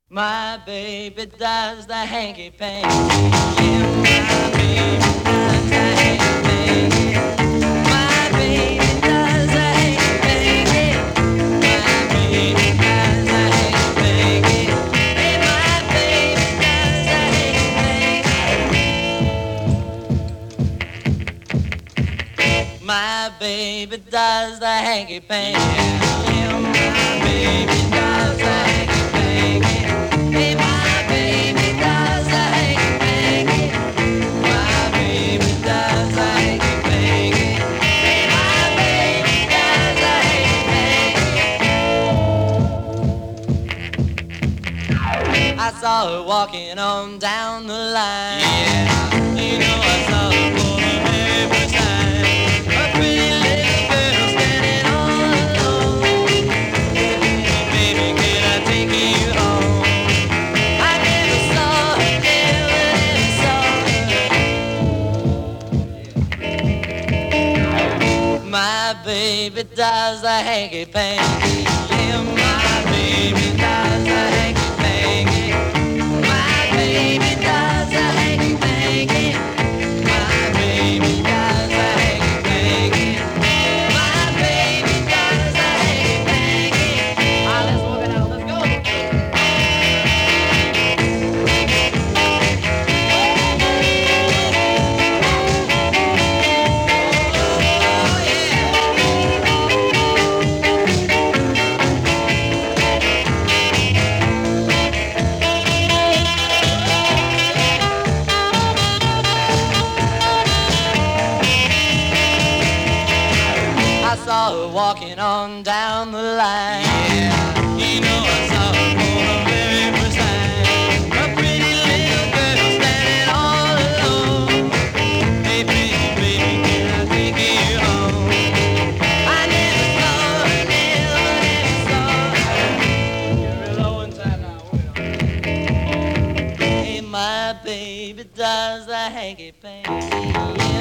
My baby does the hanky panky. Yeah, my baby does the hanky panky. My baby does the hanky panky. My baby does the hanky panky. Hey, my baby does the hanky panky. My baby does the hanky panky. Yeah, my baby does the hanky panky. Hey, my baby does the hanky panky. My baby does the hanky panky. Hey, my baby does the hanky panky. I saw her walking on down the line. Yeah, you know I saw her for the very first time. A pretty little girl standing all alone. Baby, can I take you home? I never saw her, never saw her. My baby does the hanky panky. Yeah, my baby does the hanky panky. My baby does the hanky panky. My baby does the hanky panky. My baby does the hanky panky. Ah, let's walk it out. Let's go. I saw her walking on down the line. Yeah, you know I saw her for the very first time. A pretty little girl standing all alone. Hey, baby, baby, can I take you home? I never saw her, never saw her. You're real low inside now. Hey, my baby does the hanky panky. Yeah,